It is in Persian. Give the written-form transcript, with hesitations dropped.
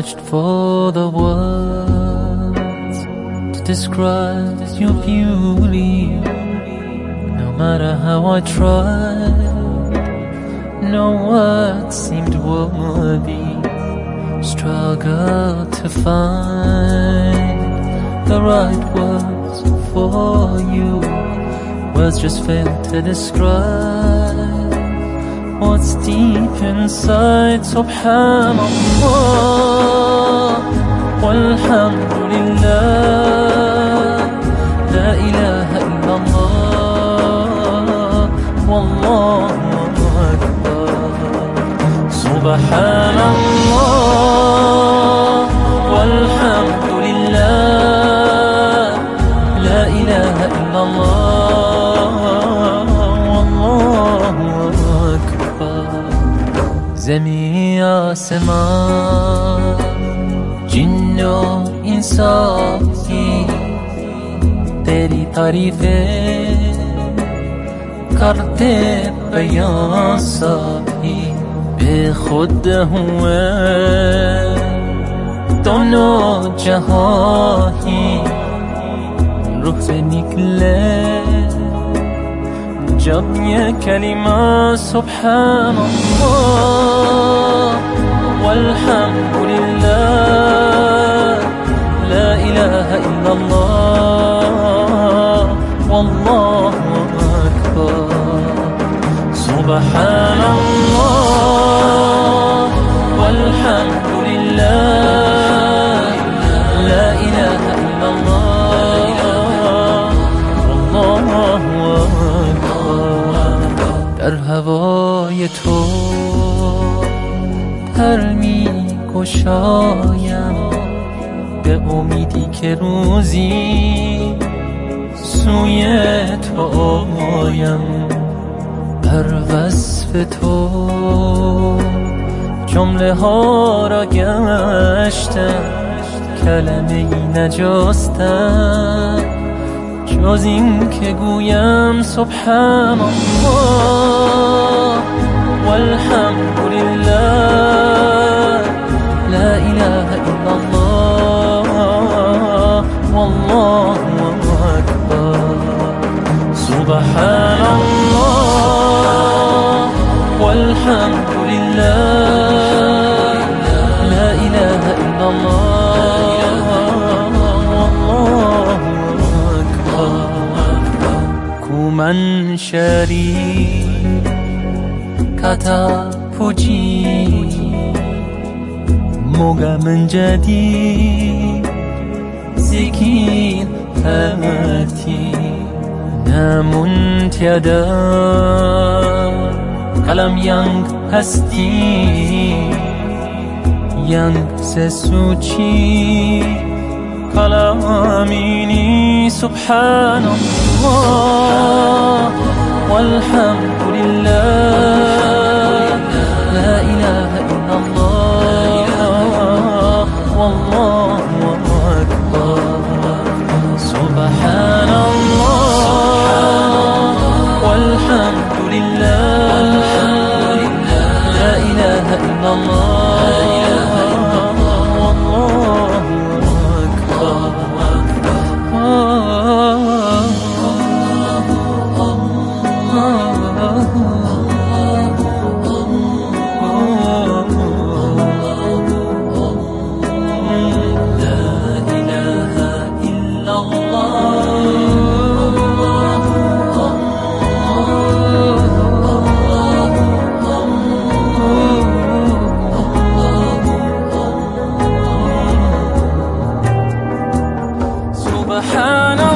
searched for the words to describe your beauty. No matter how I tried, no words seemed worthy. Struggled to find the right words for you. Words just fail to describe what's deep inside. Subhanallah walhamdulillah, la ilaha illallah, wallahu akbar. Subhanallah walhamdulillah, la ilaha illallah, wallahu akbar. زمین آسمان جن و انسانی तेरी तारीफें करते बयां सभी बेखुद हुए दोनों जहां ही रुख से निकले जब ये कलिमा सुब्हानल्लाह वल्हम्दुलिल्लाह, ला इलाहा इल्लल्लाह, वल्लाहु Akbar. Subhanallah walhamdulillah, la ilaha illallah, wallahu akbar. در هوای تو پر می گشایم به امیدی که روزی سوی تو آیم. بر وصف تو جمله ها را گشتم، کلمه ای نجستم جز این که گویم سبحانالله والحمدلله، لا اله الا الله، والله اکبر. سبحانالله والحمدلله، لا اله الا الله، والله اکبر. کومن شری kata puji, moga menjadi zikir hati. Namun tiada kalam yang pasti yang sesuci kalam ini. Subhanallah walhamdulillah, la ilaha illallah, wallahu akbar. Subhanallah walhamdulillah, la ilaha illallah, wallahu akbar.